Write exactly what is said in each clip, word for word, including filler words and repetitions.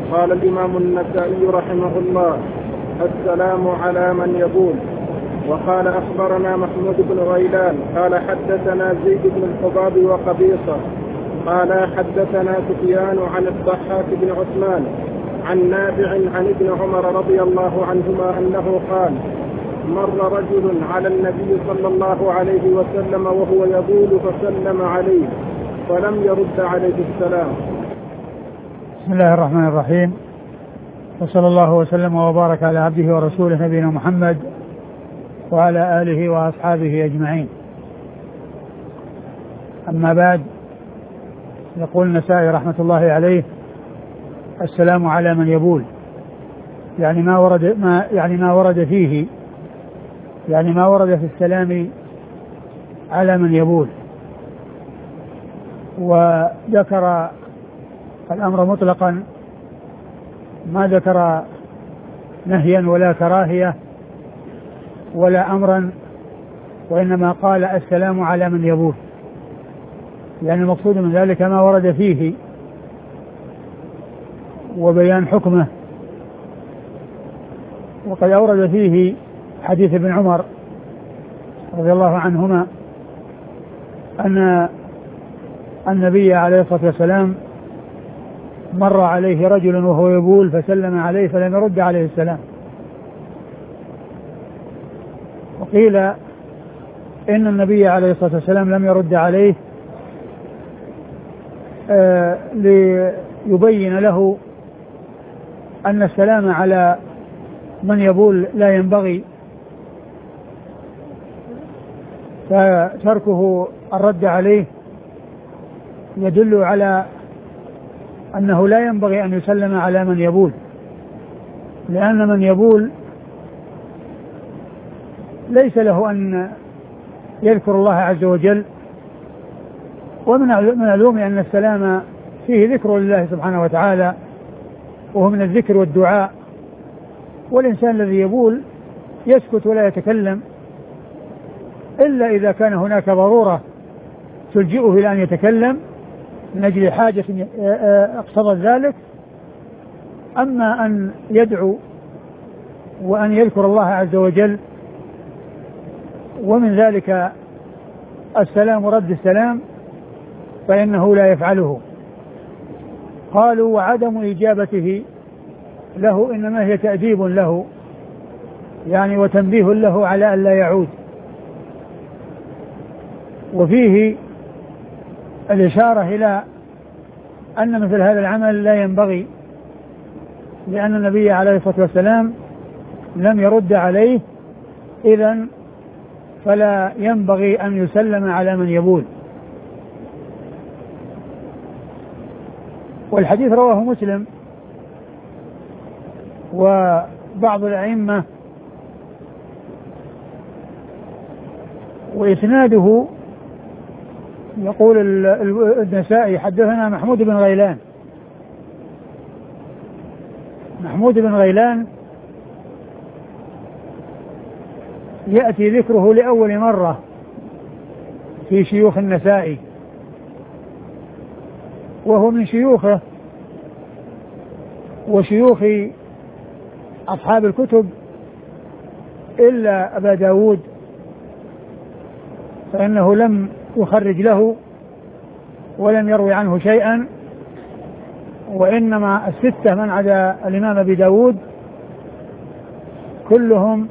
قال الإمام النسائي رحمه الله: السلام على من يبول. وقال أخبرنا محمود بن غيلان قال حدثنا زيد بن الحباب وقبيصة قال حدثنا سفيان عن الضحاك بن عثمان عن نافع عن ابن عمر رضي الله عنهما أنه قال: مر رجل على النبي صلى الله عليه وسلم وهو يبول فسلم عليه فلم يرد عليه السلام. بسم الله الرحمن الرحيم، وصلى الله وسلم وبارك على عبده ورسوله نبينا محمد وعلى آله وأصحابه أجمعين. أما بعد، يقول النسائي رحمة الله عليه: السلام على من يبول، يعني ما ورد ما يعني ما ورد فيه يعني ما ورد في السلام على من يبول. وذكر الأمر مطلقا، ما ذكر نهيا ولا كراهية ولا أمرا، وإنما قال السلام على من يبول، يعني المقصود من ذلك ما ورد فيه وبيان حكمه. وقد أورد فيه حديث ابن عمر رضي الله عنهما أن النبي عليه الصلاة والسلام مر عليه رجل وهو يبول فسلم عليه فلم يرد عليه السلام. وقيل إن النبي عليه الصلاة والسلام لم يرد عليه آه ليبين له أن السلام على من يبول لا ينبغي، فتركه الرد عليه يدل على أنه لا ينبغي أن يسلم على من يبول، لأن من يبول ليس له أن يذكر الله عز وجل، ومن المعلوم أن السلام فيه ذكر لله سبحانه وتعالى، وهو من الذكر والدعاء. والإنسان الذي يبول يسكت ولا يتكلم إلا إذا كان هناك ضرورة تلجئه إلى أن يتكلم من أجل حاجة اقتضت ذلك. أما أن يدعو وأن يذكر الله عز وجل ومن ذلك السلام ورد السلام فإنه لا يفعله. قالوا: وعدم إجابته له إنما هي تأديب له، يعني وتنبيه له على أن لا يعود. وفيه الإشارة إلى أن مثل هذا العمل لا ينبغي، لأن النبي عليه الصلاة والسلام لم يرد عليه، إذن فلا ينبغي أن يسلم على من يبول. والحديث رواه مسلم وبعض الأئمة، وإسناده يقول النسائي: حدثنا محمود بن غيلان. محمود بن غيلان يأتي ذكره لأول مرة في شيوخ النسائي، وهو من شيوخه وشيوخ أصحاب الكتب إلا أبا داود، فإنه لم يخرج له ولم يروي عنه شيئا، وإنما الستة من عدا الإمام أبي داود كلهم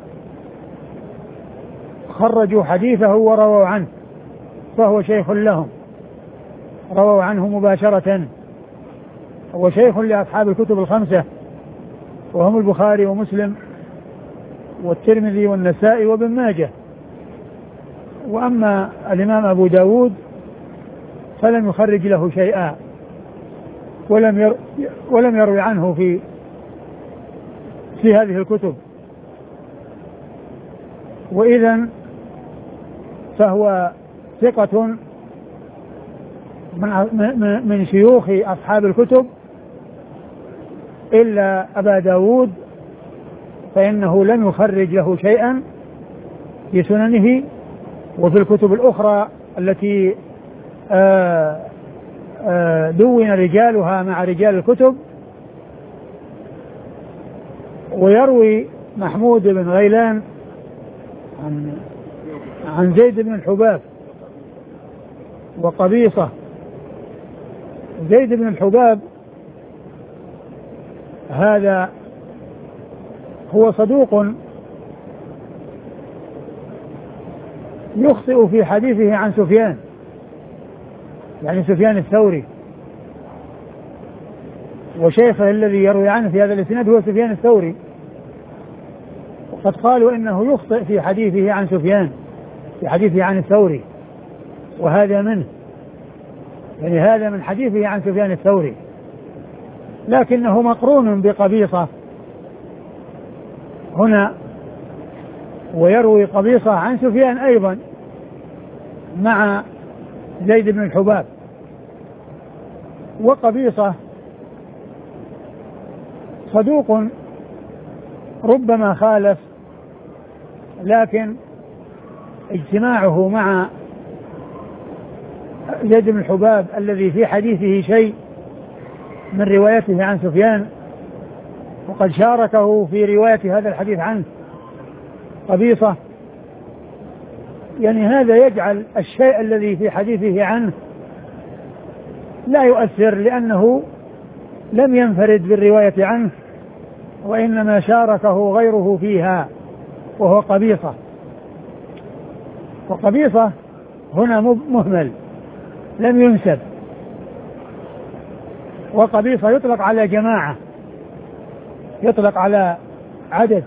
خرجوا حديثه ورووا عنه، فهو شيخ لهم، رووا عنه مباشرة. هو شيخ لأصحاب الكتب الخمسة، وهم البخاري ومسلم والترمذي والنسائي وابن ماجه. وأما الإمام أبو داود فلم يخرج له شيئا ولم ير ولم يروي عنه في في هذه الكتب. وإذن فهو ثقة من من شيوخ أصحاب الكتب إلا أبا داود، فإنه لم يخرج له شيئا في سننه. وفي الكتب الأخرى التي آآ آآ دون رجالها مع رجال الكتب ويروي محمود بن غيلان عن عن زيد بن الحباب وقبيصة. زيد بن الحباب هذا هو صدوق يخطئ في حديثه عن سفيان، يعني سفيان الثوري، وشيخه الذي يروي عنه في هذا الاسناد هو سفيان الثوري، وقد قالوا انه يخطئ في حديثه عن سفيان، في حديثه عن الثوري، وهذا منه، يعني هذا من حديثه عن سفيان الثوري، لكنه مقرون بقبيصة هنا، ويروي قبيصة عن سفيان أيضا مع زيد بن الحباب. وقبيصة صدوق ربما خالف، لكن اجتماعه مع زيد بن الحباب الذي في حديثه شيء من روايته عن سفيان، وقد شاركه في رواية هذا الحديث عنه قبيصة، يعني هذا يجعل الشيء الذي في حديثه عنه لا يؤثر، لأنه لم ينفرد بالرواية عنه، وإنما شاركه غيره فيها وهو قبيصة. وقبيصة هنا مهمل لم ينسب، وقبيصة يطلق على جماعة، يطلق على عدد.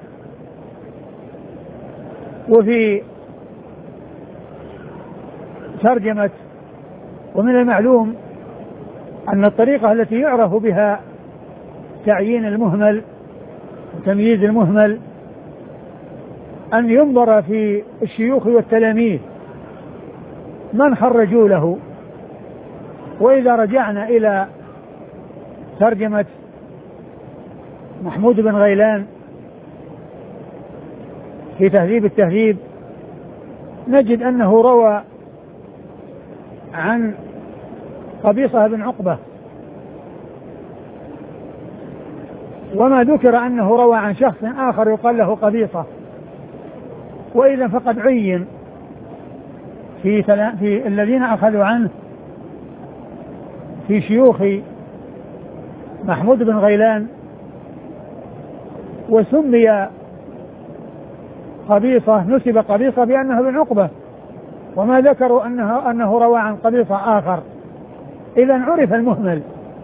وفي ترجمة ومن المعلوم أن الطريقة التي يعرف بها تعيين المهمل وتمييز المهمل أن ينظر في الشيوخ والتلاميذ من خرجوا له. وإذا رجعنا إلى ترجمة محمود بن غيلان في تهذيب التهذيب نجد أنه روى عن قبيصة بن عقبة، وما ذكر أنه روى عن شخص آخر يقال له قبيصة. وإذا فقد عين في, في الذين أخذوا عنه في شيوخ محمود بن غيلان وسمي قبيصة، نسب قبيصة بأنه بن عقبة، وما ذكروا أنه, أنه روى عن قبيصة آخر، إذا عرف المهمل.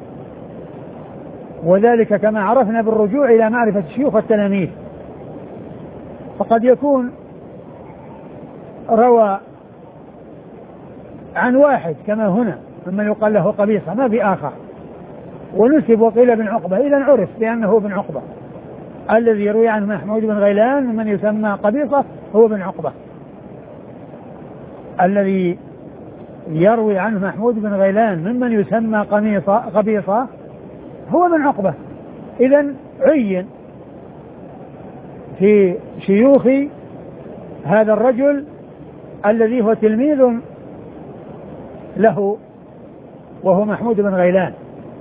وذلك كما عرفنا بالرجوع إلى معرفة الشيوخ والتلاميذ، فقد يكون روى عن واحد كما هنا ممن يقال له قبيصة ما في آخر، ونسب وقيل بن عقبة، إذا عرف بأنه بن عقبة. الذي يروي عنه محمود بن غيلان من يسمى قبيصة هو بن عقبة، الذي يروي عنه محمود بن غيلان ممن يسمى قميصة قبيصة هو بن عقبة. إذا عين في شيوخ هذا الرجل الذي هو تلميذ له وهو محمود بن غيلان،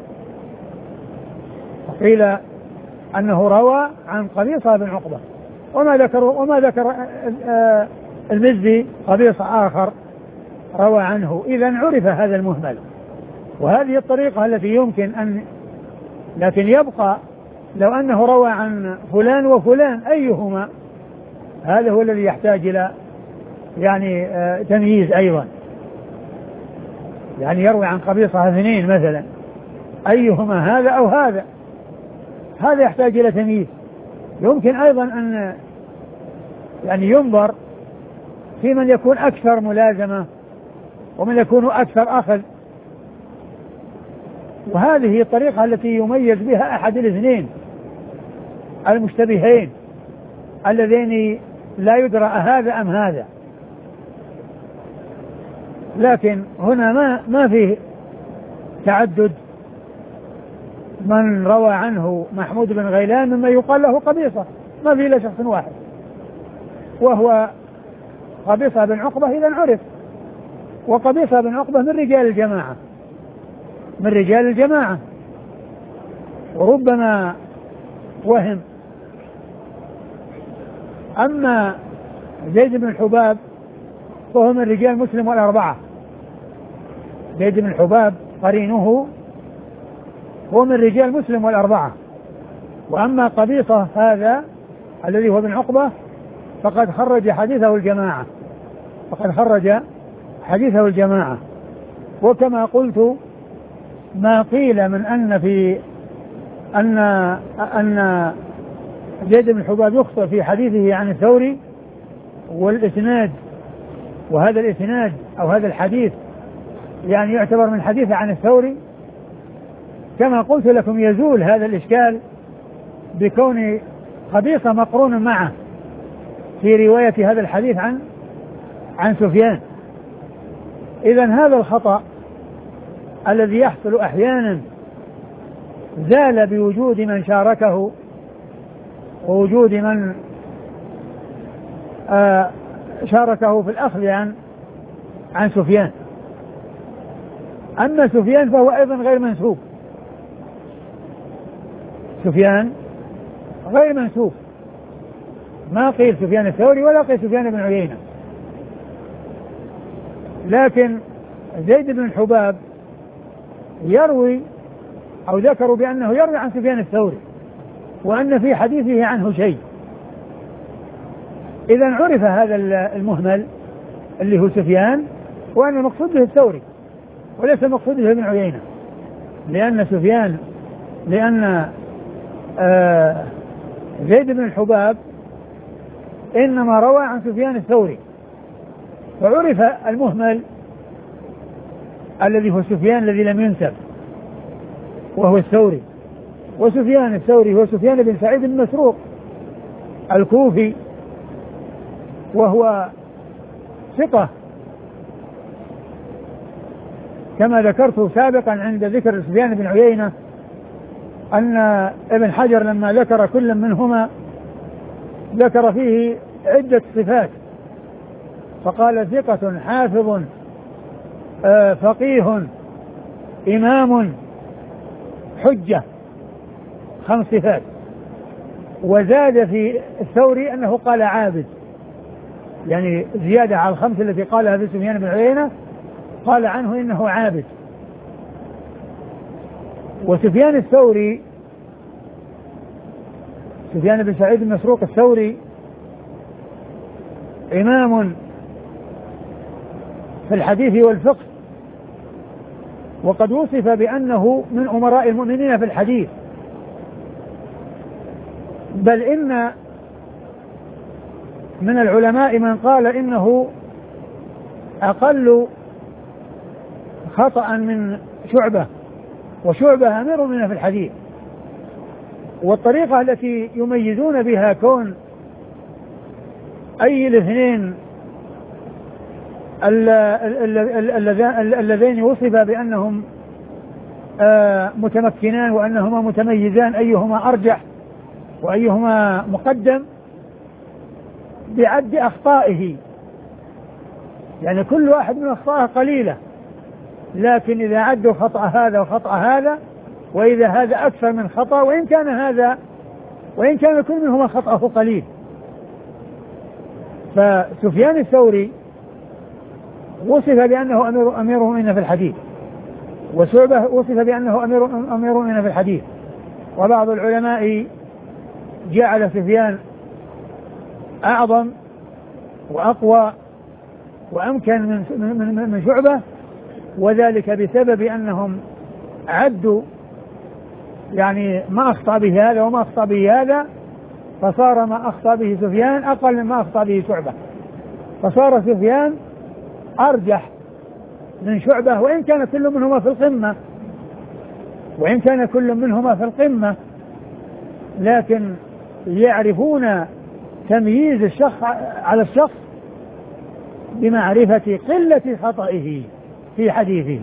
قيل أنه روى عن قبيصة بن عقبة، وما ذكر وما ذكر المزي قبيصة آخر روى عنه، إذا عرف هذا المهمل. وهذه الطريقة التي يمكن أن، لكن يبقى لو أنه روى عن فلان وفلان أيهما، هذا هو الذي يحتاج إلى يعني تمييز أيضا، يعني يروي عن قبيصة اثنين مثلا، أيهما هذا أو هذا، هذا يحتاج إلى تمييز. يمكن أيضا أن يعني ينظر في من يكون أكثر ملازمة ومن يكون أكثر أخذ، وهذه الطريقة التي يميز بها أحد الاثنين المشتبهين اللذين لا يدرى هذا أم هذا. لكن هنا ما ما فيه تعدد من روى عنه محمود بن غيلان مما يقال له قبيصة، ما فيه إلا شخص واحد وهو قبيصة بن عقبة، إذا عرف. وقبيصة بن عقبة من رجال الجماعة، من رجال الجماعة، وربما وهم أما زيد بن الحباب فهو من رجال مسلم والأربعة. زيد بن الحباب قرينه هو من رجال مسلم والأربعة. وأما قبيصة هذا الذي هو بن عقبة فقد خرج حديثه الجماعة فقد خرج حديثه الجماعة. وكما قلت ما قيل من أن في أن أن زيد بن الحباب يخطئ في حديثه عن الثوري والإسناد، وهذا الإسناد أو هذا الحديث يعني يعتبر من حديثه عن الثوري، كما قلت لكم يزول هذا الإشكال بكون قبيصة مقرون معه في رواية هذا الحديث عن عن سفيان. إذن هذا الخطأ الذي يحصل أحيانا زال بوجود من شاركه ووجود من آه شاركه في الأخذ عن عن سفيان. أما سفيان فهو أيضا غير منسوب، سفيان غير منسوب، ما قيل سفيان الثوري ولا قيل سفيان بن عيينة. لكن زيد بن الحباب يروي أو ذكروا بأنه يروي عن سفيان الثوري وأن في حديثه عنه شيء. إذا عرف هذا المهمل اللي هو سفيان وأن المقصود به الثوري وليس المقصود به ابن عيينة، لأن سفيان لأن آه زيد بن الحباب إنما روى عن سفيان الثوري، فعرف المهمل الذي هو سفيان الذي لم ينسب وهو الثوري. وسفيان الثوري هو سفيان بن سعيد بن مسروق الكوفي، وهو ثقة كما ذكرت سابقا عند ذكر سفيان بن عيينة أن ابن حجر لما ذكر كل منهما ذكر فيه عدة صفات، فقال ثقة حافظ آه فقيه إمام حجة، خمس صفات. وزاد في الثوري أنه قال عابد، يعني زيادة على الخمس التي قالها في سفيان بن عيينة قال عنه إنه عابد. وسفيان الثوري سفيان بن سعيد بن مسروق الثوري إمام في الحديث والفقه، وقد وصف بأنه من أمراء المؤمنين في الحديث، بل إن من العلماء من قال إنه أقل خطأ من شعبة، وشعبة أمير منه في الحديث. والطريقة التي يميزون بها كون أي الاثنين اللذين وصف بأنهم متمكنان وأنهما متميزان أيهما أرجح وأيهما مقدم بعد أخطائه، يعني كل واحد من أخطائه قليلة، لكن إذا عدوا خطأ هذا وخطأ هذا، وإذا هذا أكثر من خطأ وإن كان هذا وإن كان كل منهما خطأه قليل. فسفيان الثوري وصف بأنه أمير أمير مؤمنين في الحديث، وشعبة وصف بأنه أمير أمير مؤمنين في الحديث. وبعض العلماء جعل سفيان أعظم وأقوى وأمكن من من من شعبة، وذلك بسبب أنهم عدوا يعني ما أخطأ به هذا وما أخطأ به هذا، فصار ما أخطأ به سفيان أقل مما أخطأ به شعبة، فصار سفيان أرجح من شعبة وإن كان كل منهما في القمة وإن كان كل منهما في القمة لكن يعرفون تمييز الشخص على الشخص بمعرفة قلة خطئه في حديثه،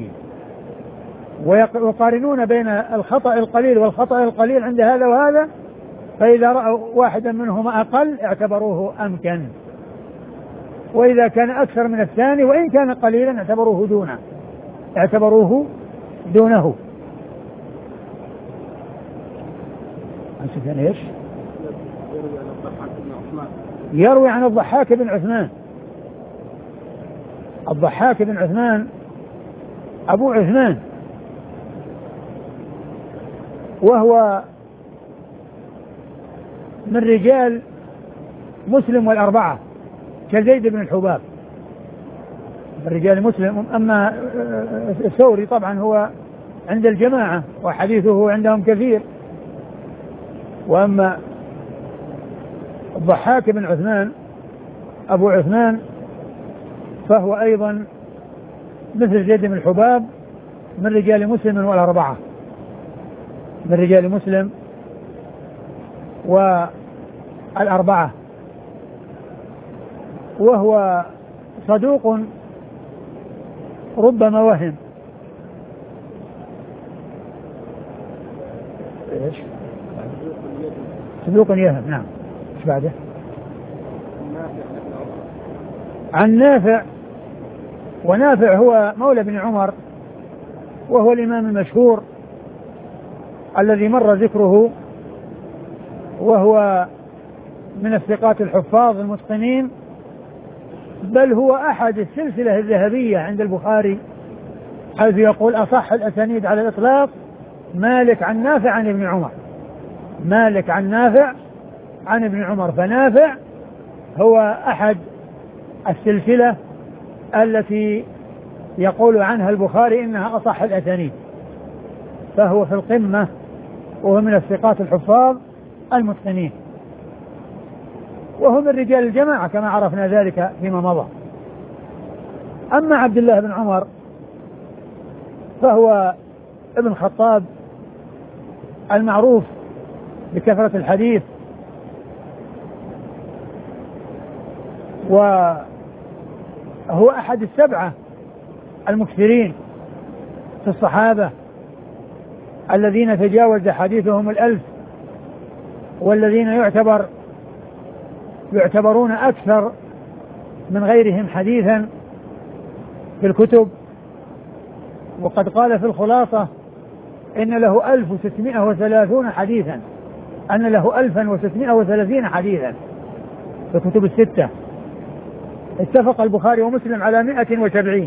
ويقارنون بين الخطأ القليل والخطأ القليل عند هذا وهذا، فإذا رأوا واحدا منهما أقل اعتبروه أمكن، وإذا كان أكثر من الثاني وإن كان قليلا اعتبروه دونه اعتبروه دونه عن سفيان ايش؟ يروي عن الضحاك بن عثمان يروي عن الضحاك بن عثمان. الضحاك بن عثمان أبو عثمان، وهو من رجال مسلم والأربعة كزيد بن الحباب من رجال مسلم. أما الثوري طبعا هو عند الجماعة وحديثه عندهم كثير. وأما الضحاك بن عثمان أبو عثمان فهو أيضا مثل زيد بن الحباب من رجال مسلم والأربعة من رجال مسلم والأربعة، وهو صدوق ربما وهم. ايش؟ صدوق يهم. نعم. ايش بعده؟ عن نافع، ونافع هو مولى بن عمر، وهو الإمام المشهور الذي مر ذكره، وهو من الثقات الحفاظ المتقنين، بل هو أحد السلسلة الذهبية عند البخاري، حيث يقول أصح الأسانيد على الإطلاق مالك عن نافع عن ابن عمر، مالك عن نافع عن ابن عمر. فنافع هو أحد السلسلة التي يقول عنها البخاري إنها أصح الأسانيد، فهو في القمة، وهو من الثقات الحفاظ المتقنين، وهو من رجال الجماعة كما عرفنا ذلك فيما مضى. أما عبد الله بن عمر فهو ابن الخطاب المعروف بكثرة الحديث، وهو أحد السبعة المكثرين في الصحابة الذين تجاوز حديثهم الألف، والذين يعتبر يعتبرون أكثر من غيرهم حديثا في الكتب. وقد قال في الخلاصة إن له ألف وستمائة وثلاثون حديثا، أن له ألفا وستمائة وثلاثين حديثا في الكتب الستة. اتفق البخاري ومسلم على مائة وسبعين،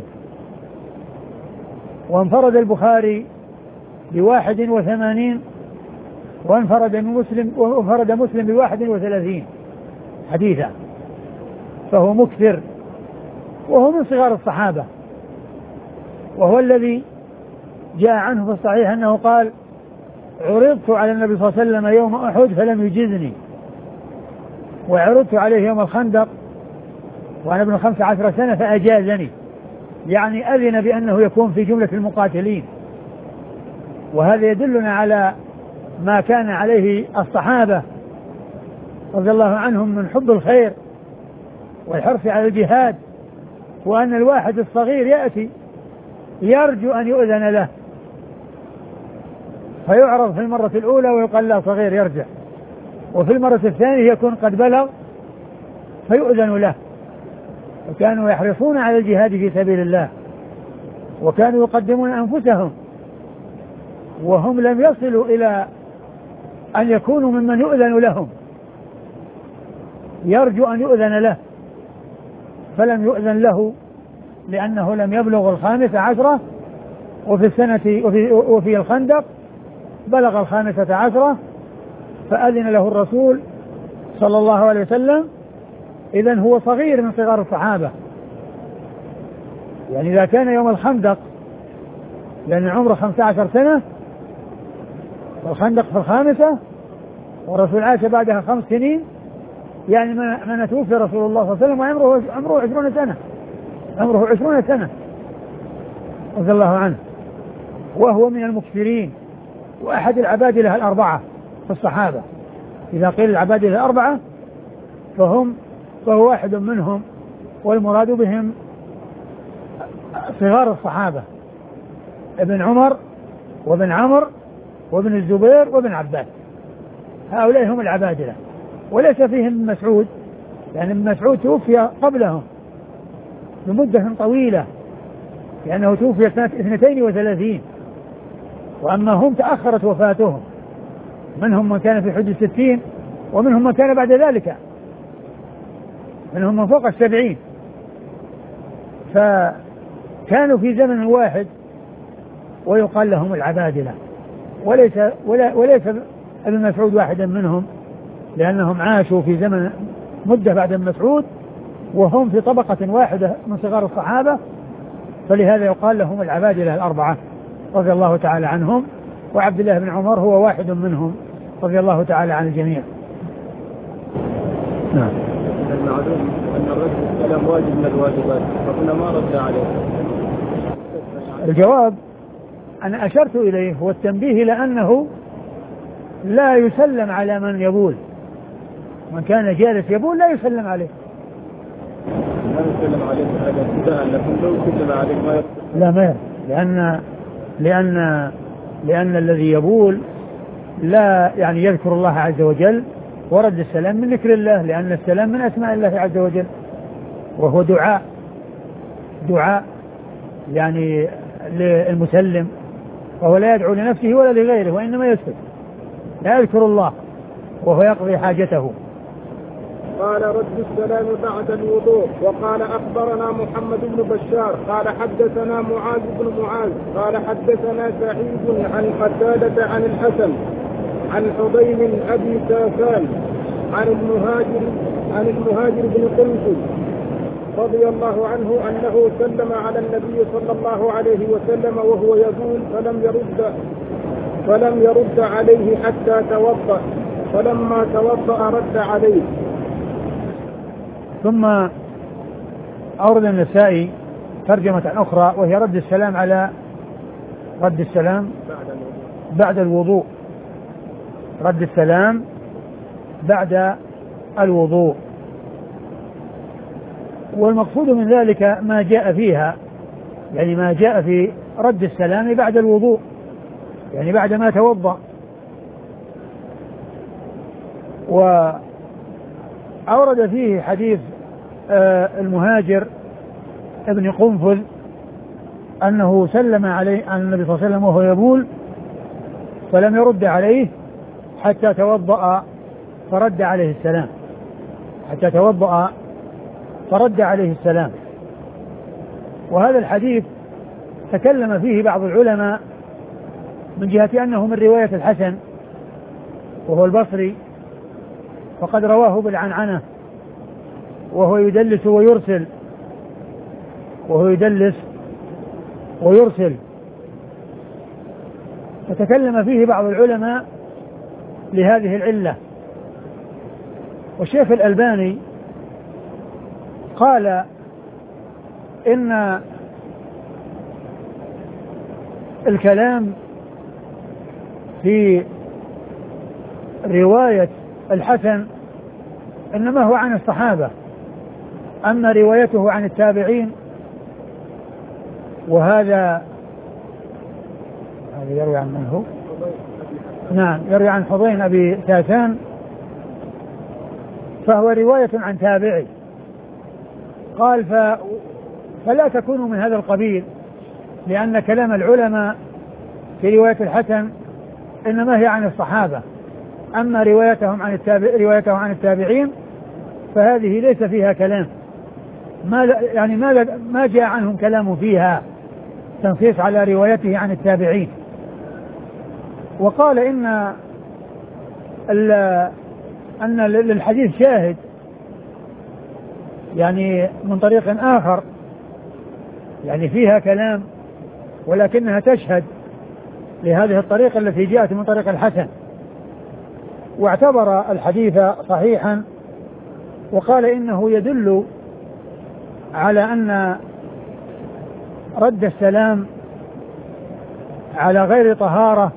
وانفرد البخاري بواحد وثمانين، وانفرد مسلم وانفرد مسلم بواحد وثلاثين حديثا، فهو مكثر، وهو من صغار الصحابة، وهو الذي جاء عنه في الصحيح أنه قال: عرضت على النبي صلى الله عليه وسلم يوم أحد فلم يجزني، وعرضت عليه يوم الخندق وأنا ابن خمس عشر سنة فأجازني، يعني أذن بأنه يكون في جملة المقاتلين. وهذا يدلنا على ما كان عليه الصحابة رضي الله عنهم من حب الخير والحرص على الجهاد، وأن الواحد الصغير يأتي يرجو أن يؤذن له فيعرض في المرة الأولى ويقال له صغير يرجع، وفي المرة الثانية يكون قد بلغ فيؤذن له. وكانوا يحرصون على الجهاد في سبيل الله، وكانوا يقدمون أنفسهم، وهم لم يصلوا إلى أن يكونوا ممن يؤذن لهم، يرجو أن يؤذن له فلم يؤذن له لأنه لم يبلغ الخامسة عشرة، وفي السنة وفي, وفي الخندق بلغ الخامسة عشرة فأذن له الرسول صلى الله عليه وسلم. إذن هو صغير من صغار الصحابة، يعني إذا كان يوم الخندق لأن عمره خمسة عشر سنة، والخندق في الخامسة، والرسول عاش بعدها خمس سنين، يعني ما ما توفي رسول الله صلى الله عليه وسلم وعمره عمره عشرون سنة، عمره عشرون سنة رضي الله عنه، وهو من المكثرين وأحد العبادلة الأربعة في الصحابة. إذا قيل العبادلة الأربعة فهم فهو واحد منهم، والمراد بهم صغار الصحابة: ابن عمر وابن عمر وابن الزبير وابن عباس، هؤلاء هم العبادلة. وليس فيهم مسعود، يعني ابن مسعود توفي قبلهم بمدة طويلة، لأنه توفي سنة اثنتين وثلاثين، وأما هم تأخرت وفاتهم، منهم من كان في حدود الستين ومنهم من كان بعد ذلك، منهم من فوق السبعين، فكانوا في زمن واحد ويقال لهم العبادلة، وليس ولا وليس ابن مسعود واحدا منهم، لأنهم عاشوا في زمن مدة بعد ابن مسعود وهم في طبقة واحدة من صغار الصحابة، فلهذا يقال لهم العبادلة الأربعة رضي الله تعالى عنهم، وعبد الله بن عمر هو واحد منهم رضي الله تعالى عن الجميع. نعم. المعلوم أن الرد السلام واجب من الواجبات، فهنا ما رد عليه. الجواب أنا أشرت إليه هو التنبيه لأنه لا يسلم على من يبول، من كان جالس يبول لا يسلم عليه، لا يسلم عليه هذا ابتداء، لكن لو سلم عليه ما يرد. لا ما يرد، لأن لأن لأن الذي يبول لا يعني يذكر الله عز وجل، ورد السلام من ذكر الله، لأن السلام من أسماء الله عز وجل، وهو دعاء دعاء يعني للمسلم، وهو لا يدعو لنفسه ولا لغيره، وإنما يسكت لا يذكر الله وهو يقضي حاجته. قال رد السلام بعد الوضوء. وقال أخبرنا محمد بن بشار قال حدثنا معاذ بن معاذ قال حدثنا سعيد عن قتادة عن الحسن عن حضيم أبي سافان عن المهاجر عن المهاجر بن قنفذ رضي الله عنه أنه سلم على النبي صلى الله عليه وسلم وهو يبول فلم يرد فلم يرد عليه حتى توضأ، فلما توضأ رد عليه. ثم أورد النسائي ترجمة أخرى وهي رد السلام على رد السلام بعد الوضوء، رد السلام بعد الوضوء، والمقصود من ذلك ما جاء فيها، يعني ما جاء في رد السلام بعد الوضوء، يعني بعد ما توضأ. وأورد فيه حديث المهاجر ابن قنفذ أنه سلم عليه عن النبي صلى الله عليه وسلم وهو يبول فلم يرد عليه حتى توضأ فرد عليه السلام، حتى توضأ فرد عليه السلام. وهذا الحديث تكلم فيه بعض العلماء من جهة أنه من رواية الحسن وهو البصري، فقد رواه بالعنعنة وهو يدلس ويرسل وهو يدلس ويرسل فتكلم فيه بعض العلماء لهذه العلة. والشيخ الألباني قال إن الكلام في رواية الحسن إنما هو عن الصحابة، أما روايته عن التابعين وهذا هذا يروي عن من هو؟ نعم يروي عن حضين أبي سافان، فهو رواية عن تابعي. قال ف... فلا تكونوا من هذا القبيل، لأن كلام العلماء في رواية الحسن إنما هي عن الصحابة، أما روايتهم عن التابع روايتهم عن التابعين فهذه ليس فيها كلام، ما يعني ما ما جاء عنهم كلام فيها تنصيص على روايته عن التابعين. وقال إن أن للحديث شاهد يعني من طريق آخر، يعني فيها كلام ولكنها تشهد لهذه الطريقة التي جاءت من طريق الحسن، واعتبر الحديث صحيحا، وقال إنه يدل على أن رد السلام على غير طهارة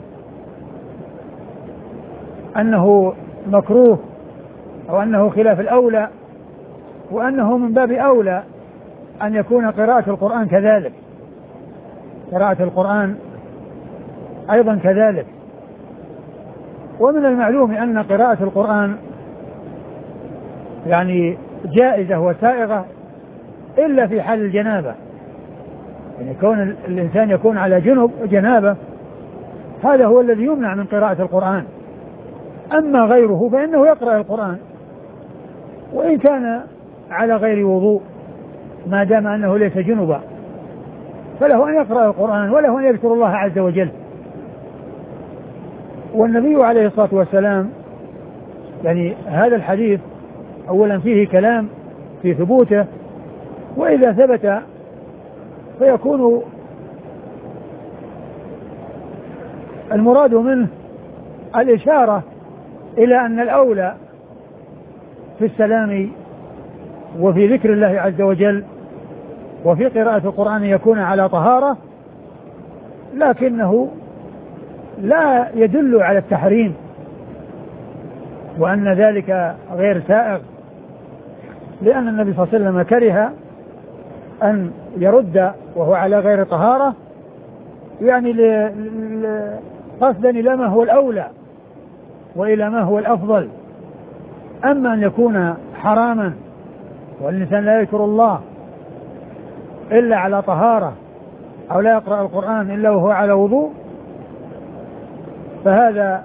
أنه مكروه أو أنه خلاف الأولى، وأنه من باب أولى أن يكون قراءة القرآن كذلك، قراءة القرآن أيضا كذلك. ومن المعلوم أن قراءة القرآن يعني جائزة وسائغة إلا في حال الجنابة، يعني كون الإنسان يكون على جنب جنابة هذا هو الذي يمنع من قراءة القرآن، أما غيره فإنه يقرأ القرآن وإن كان على غير وضوء ما دام أنه ليس جنبا، فله أن يقرأ القرآن وله أن يذكر الله عز وجل. والنبي عليه الصلاة والسلام يعني هذا الحديث أولا فيه كلام في ثبوته، وإذا ثبت فيكون المراد منه الإشارة إلى أن الأولى في السلام وفي ذكر الله عز وجل وفي قراءة القرآن يكون على طهارة، لكنه لا يدل على التحريم وأن ذلك غير سائغ، لأن النبي صلى الله عليه وسلم كره أن يرد وهو على غير طهارة، يعني قصدا إلى ما هو الأولى وإلى ما هو الأفضل. أما أن يكون حراما والإنسان لا يذكر الله إلا على طهارة أو لا يقرأ القرآن إلا وهو على وضوء، فهذا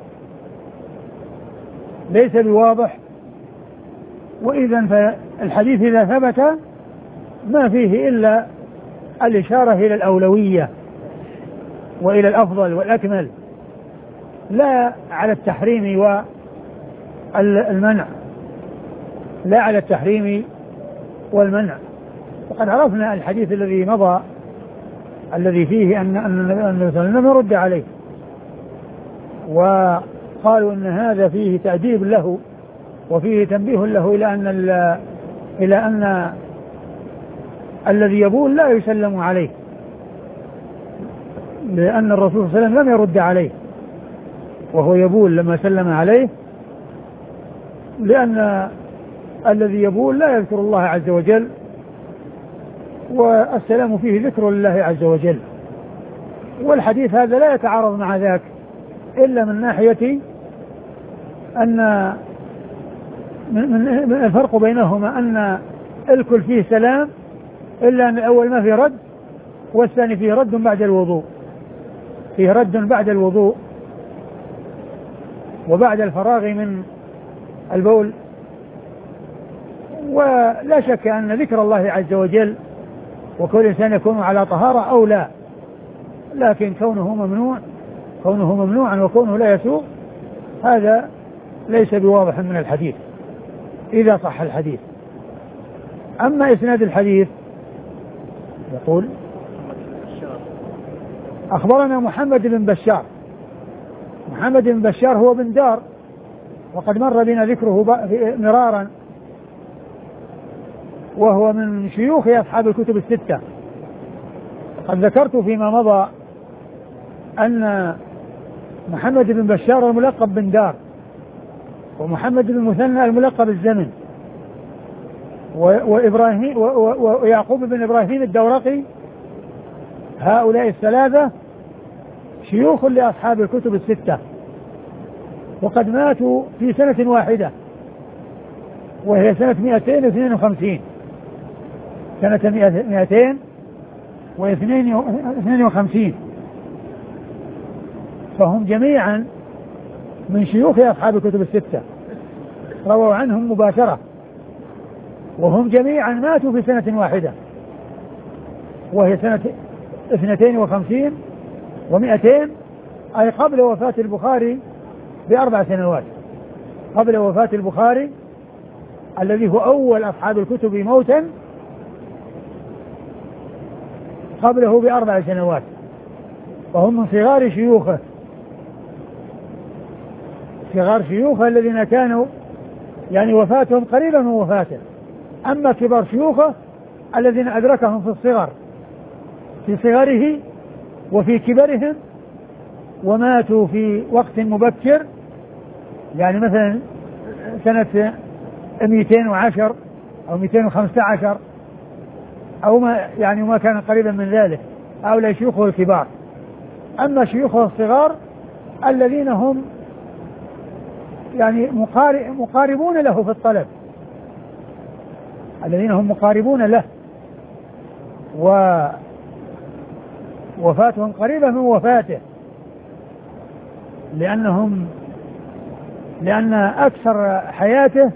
ليس بواضح. وإذا فالحديث إذا ثبت ما فيه إلا الإشارة إلى الأولوية وإلى الأفضل والأكمل، لا على التحريم والمنع، لا على التحريم والمنع. وقد عرفنا الحديث الذي مضى الذي فيه أن النبي صلى الله عليه وسلم يرد عليه، وقالوا أن هذا فيه تأديب له وفيه تنبيه له إلى أن إلى أن الذي يبول لا يسلم عليه، لأن الرسول صلى الله عليه وسلم لم يرد عليه وهو يبول لما سلم عليه، لأن الذي يبول لا يذكر الله عز وجل، والسلام فيه ذكر لله عز وجل. والحديث هذا لا يتعارض مع ذاك إلا من ناحية أن من الفرق بينهما أن الكل فيه سلام، إلا أن الأول ما فيه رد والثاني فيه رد بعد الوضوء، فيه رد بعد الوضوء وبعد الفراغ من البول. ولا شك أن ذكر الله عز وجل وكل إنسان يكون على طهارة أو لا، لكن كونه ممنوع كونه ممنوعا وكونه لا يسوغ هذا ليس بواضح من الحديث إذا صح الحديث. أما إسناد الحديث يقول أخبرنا محمد بن بشار. محمد بن بشار هو بن دار، وقد مر بنا ذكره مرارا، وهو من شيوخ أصحاب الكتب الستة. قد ذكرت فيما مضى أن محمد بن بشار الملقب بن دار، ومحمد بن مثنى الملقب الزمن، وإبراهيم ويعقوب بن إبراهيم الدورقي، هؤلاء الثلاثة شيوخ لأصحاب الكتب الستة، وقد ماتوا في سنة واحدة وهي سنة مئتين واثنين وخمسين سنة مئتين واثنين وخمسين فهم جميعا من شيوخ أصحاب الكتب الستة، رووا عنهم مباشرة، وهم جميعا ماتوا في سنة واحدة وهي سنة اثنتين وخمسين ومئتين، أي قبل وفاة البخاري بأربع سنوات، قبل وفاة البخاري الذي هو أول أصحاب الكتب موتا، قبله بأربع سنوات، وهم من صغار شيوخه صغار شيوخه الذين كانوا يعني وفاتهم قريبا من وفاته. أما كبار شيوخه الذين أدركهم في الصغر في صغره وفي كبرهم وماتوا في وقت مبكر، يعني مثلا سنة مئتين وعشر أو مئتين وخمسة عشر أو ما يعني ما كان قريبا من ذلك، هؤلاء شيوخه الكبار. أما شيوخه الصغار الذين هم يعني مقاربون له في الطلب، الذين هم مقاربون له ووفاتهم قريبة من وفاته، لأنهم لأن أكثر حياته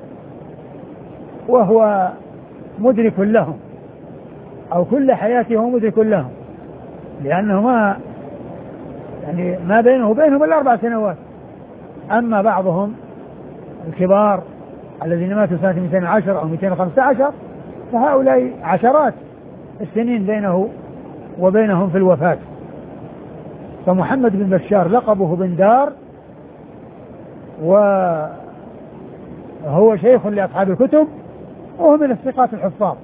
وهو مدرك لهم، أو كل حياته هو مدرك لهم، لأنه ما يعني ما بينه وبينهم إلا أربع سنوات. أما بعضهم الكبار الذين ماتوا سنة مئتين وعشرة أو مئتين وخمسة عشر فهؤلاء عشرات السنين بينه وبينهم في الوفاة. فمحمد بن بشار لقبه بن دار، وهو شيخ لأصحاب الكتب، وهو من الثقات الحفاظ.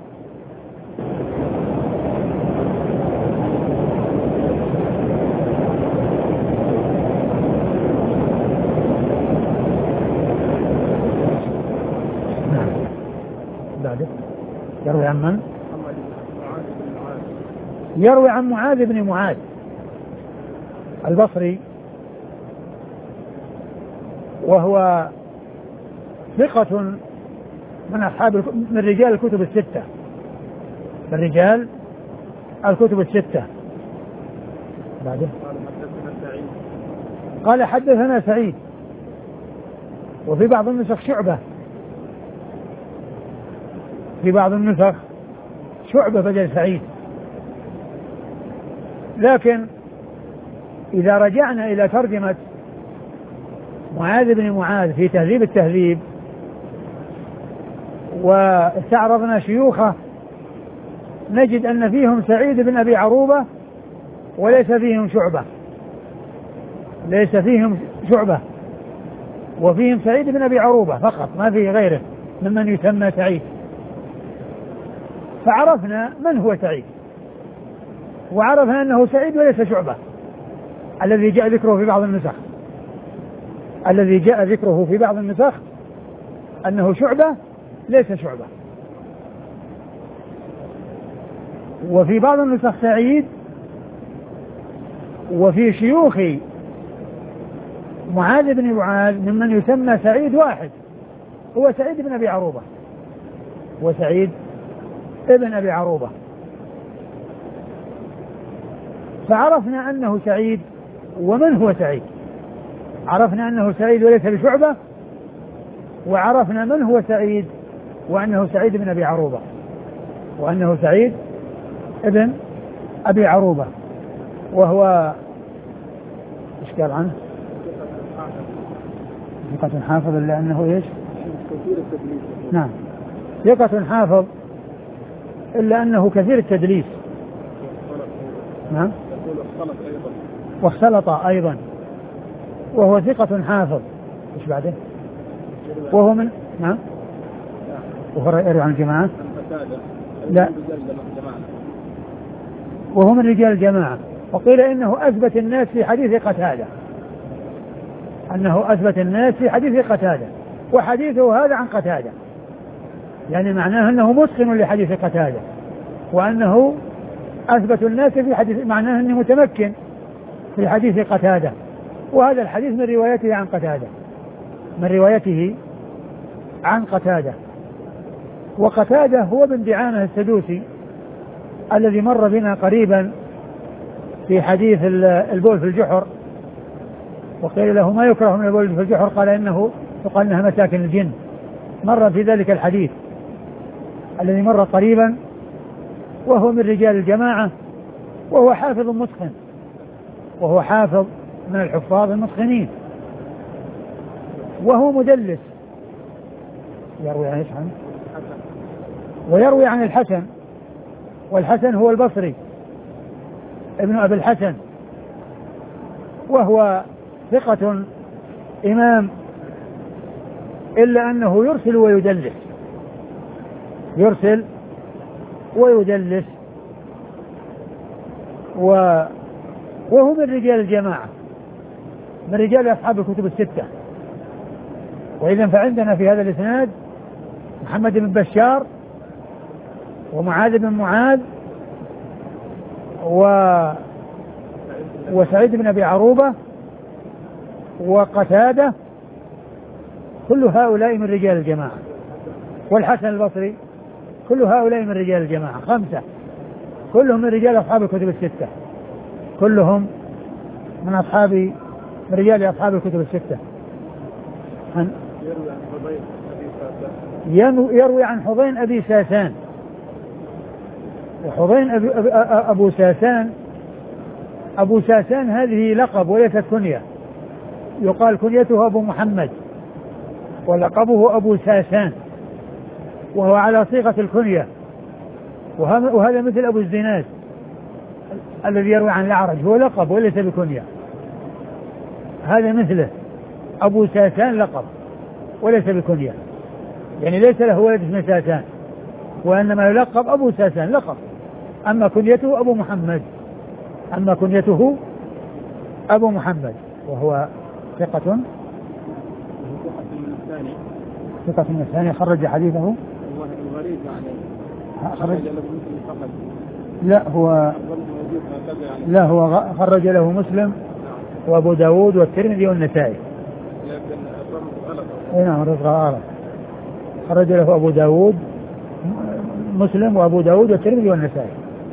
يروي عن من؟ يروي عن معاذ بن معاذ البصري، وهو ثقة من أصحاب من رجال الكتب الستة، من رجال الكتب الستة. بعده قال حدثنا سعيد، وفي بعض النسخ شعبة، في بعض النسخ شعبة بدل سعيد. لكن إذا رجعنا إلى ترجمة معاذ بن معاذ في تهذيب التهذيب واستعرضنا شيوخه، نجد أن فيهم سعيد بن أبي عروبة وليس فيهم شعبة، ليس فيهم شعبة وفيهم سعيد بن أبي عروبة فقط، ما فيه غيره ممن يسمى سعيد. فعرفنا من هو سعيد، وعرفنا أنه سعيد وليس شعبة الذي جاء ذكره في بعض النسخ، الذي جاء ذكره في بعض النسخ أنه شعبة ليس شعبة. وفي بعض النسخ سعيد، وفي شيوخ معاذ بن معاذ ممن يسمى سعيد واحد، هو سعيد بن أبي عروبة، وسعيد ابن أبي عروبة. فعرفنا أنه سعيد. ومن هو سعيد؟ عرفنا أنه سعيد وليس بشعبة، وعرفنا من هو سعيد وأنه سعيد بن أبي عروبة، وأنه سعيد ابن أبي عروبة، وهو إيش قال عنه؟ ثقة حافظ، إلا أنه إيش؟ نعم، ثقة حافظ إلا أنه كثير التدليس. نعم، واختلط أيضا، وهو ثقة حافظ. إيش بعده؟ وهو من نعم، وهو يروي عن الجماعة. لا، وهو من رجال الجماعة. وقيل إنه أثبت الناس في حديث قتادة، أنه أثبت الناس في حديث قتادة، وحديثه هذا عن قتادة، يعني معناه أنه متقن لحديث قتادة، وأنه أثبت الناس في حديث، معناه أنه متمكن في حديث قتادة. وهذا الحديث من روايته عن قتادة، من روايته عن قتادة. وقتادة هو بن دعامة السدوسي الذي مر بنا قريبا في حديث البول في الجحر، وقيل له ما يكره من البول في الجحر، قال إنه يقال إنها مساكن الجن. مر في ذلك الحديث الذي مر قريبا، وهو من رجال الجماعة، وهو حافظ متقن، وهو حافظ من الحفاظ المتقنين، وهو مدلس. يروي عن عنه ويروي عن الحسن، والحسن هو البصري ابن أبي الحسن، وهو ثقة إمام، إلا أنه يرسل ويدلس، يرسل ويدلس، وهو من رجال الجماعة، من رجال أصحاب الكتب الستة. وإذا فعندنا في هذا الإسناد محمد بن بشار، ومعاذ بن معاذ، و وسعيد بن أبي عروبة، وقتادة، كل هؤلاء من رجال الجماعة، والحسن البصري، كل هؤلاء من رجال الجماعة، خمسة كلهم من رجال أصحاب الكتب الستة، كلهم من أصحاب من رجال أصحاب الكتب الستة. عن يروي عن حضين أبي ساسان يروي عن حضين أبي ساسان. وحضين أبي أبو ساسان أبو ساسان هذه لقب وليست كنية، يقال كنيته أبو محمد ولقبه أبو ساسان، وهو على صيغة الكنية، وهذا مثل أبو الزناد الذي يروي عن الأعرج، هو لقب وليس بكنية، هذا مثله أبو ساسان لقب وليس بكنية، يعني ليس له ولد اسمه ساسان، وإنما يلقب أبو ساسان لقب، أما كنيته أبو محمد أما كنيته أبو محمد وهو ثقة ثقة من الثاني. خرج حديثه الغريب يعني خرج له مسلم فقط. لا هو لا هو خرج له مسلم وأبو داود والترمذي والنسائي. لكن الرمز غلط. اي نعم الرمز غلط. خرج له أبو داود مسلم وأبو داود والترمذي والنسائي،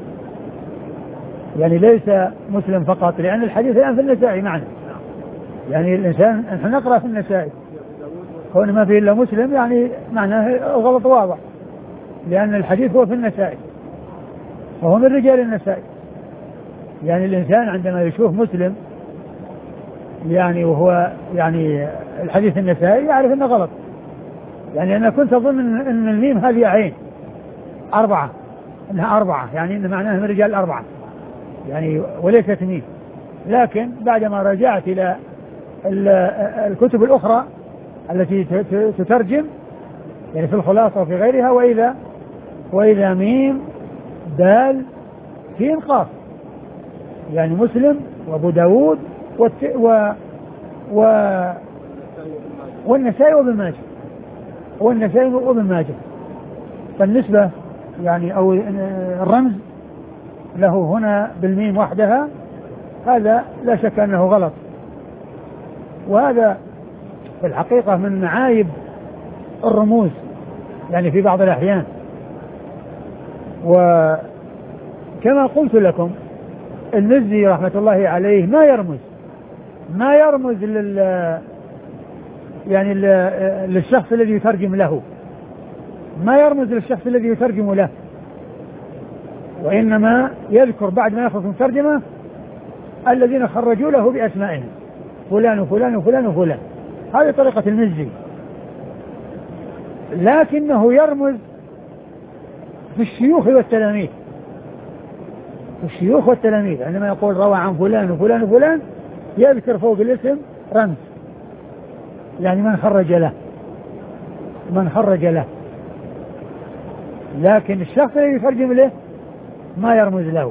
يعني ليس مسلم فقط، لأن الحديث الآن في النسائي معنا، يعني الإنسان نحن نقرأ في النسائي كون ما فيه إلا مسلم يعني معناه غلط واضح، لأن الحديث هو في النسائي وهو من رجال النسائي. يعني الإنسان عندما يشوف مسلم يعني وهو يعني الحديث النسائي يعرف أنه غلط، يعني أنا كنت أظن أن الميم هذه عين أربعة، أنها أربعة يعني أن معناها من رجال الأربعة يعني وليست ميم، لكن بعدما رجعت إلى الكتب الأخرى التي تترجم يعني في الخلاصة وفي غيرها، وإذا وإذا ميم دال سين قاف، يعني مسلم وأبو داود و و والنسائي وابن ماجه والنسائي وابن ماجه. فالنسبة يعني أو الرمز له هنا بالميم وحدها هذا لا شك أنه غلط، وهذا في الحقيقة من معايب الرموز يعني في بعض الأحيان. وكما قلت لكم المزي رحمة الله عليه ما يرمز ما يرمز لل يعني للشخص الذي يترجم له، ما يرمز للشخص الذي يترجم له، وإنما يذكر بعد ما يخلص الترجمة الذين خرجوا له بأسمائهم فلان وفلان وفلان وفلان. هذه طريقة المزي، لكنه يرمز في الشيوخ والتلاميذ في الشيوخ والتلاميذ عندما يقول روى عن فلان وفلان وفلان يذكر فوق الاسم رمز، يعني من خرج له من خرج له لكن الشخص الذي يترجم له ما يرمز له،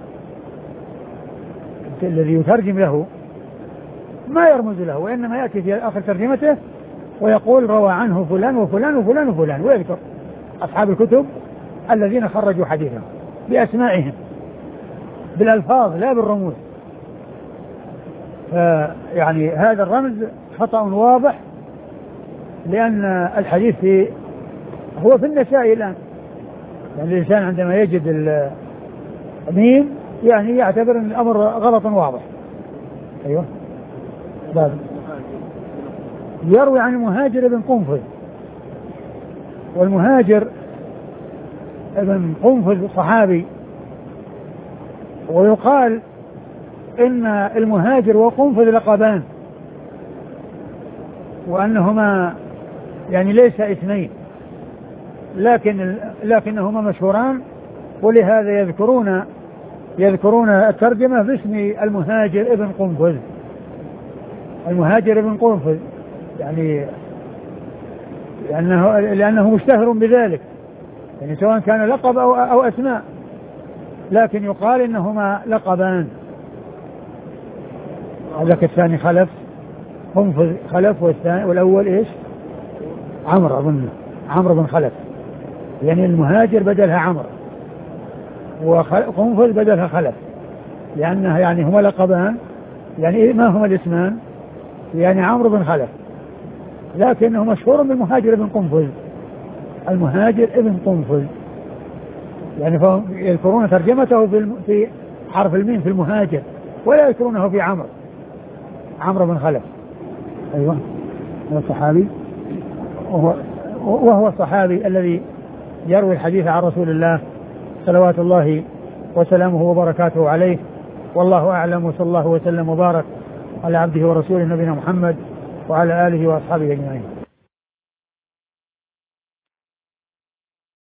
الذي يترجم له ما يرمز له، وإنما يأتي في آخر ترجمته ويقول روى عنه فلان وفلان وفلان وفلان، ويذكر أصحاب الكتب الذين خرجوا حديثهم بأسمائهم بالألفاظ لا بالرموز. يعني هذا الرمز خطأ واضح، لأن الحديث في هو في النسائي الآن، يعني الإنسان عندما يجد الميم يعني يعتبر أن الأمر غلط واضح. أيوه باب يروي عن المهاجر ابن قنفذ، والمهاجر ابن قنفذ صحابي، ويقال إن المهاجر وقنفذ لقبان، وأنهما يعني ليس اثنين لكن لكنهما مشهوران، ولهذا يذكرون يذكرون الترجمة باسم المهاجر ابن قنفذ. المهاجر ابن قنفذ يعني لأنه, لأنه مشتهر بذلك، يعني سواء كان لقب أو, أو أسماء، لكن يقال إنهما لقبان. هذاك الثاني خلف قنفذ خلف، والثاني والأول إيش عمرو أظن عمرو بن خلف، يعني المهاجر بدلها عمرو وقنفذ بدلها خلف، لأنها يعني هما لقبان، يعني ما هما الاسمان، يعني عمرو بن خلف، لكنه مشهور بالمهاجر ابن قنفذ. المهاجر ابن قنفذ يعني فهم يذكرون ترجمته في حرف الميم في المهاجر، ولا يذكرونه في عمرو عمرو بن خلف. أيوة هو الصحابي وهو, وهو الصحابي الذي يروي الحديث عن رسول الله صلوات الله وسلامه وبركاته عليه. والله أعلم، وصلى الله وسلم وبارك على عبده ورسوله نبينا محمد وعلى آله وأصحابه أجمعين.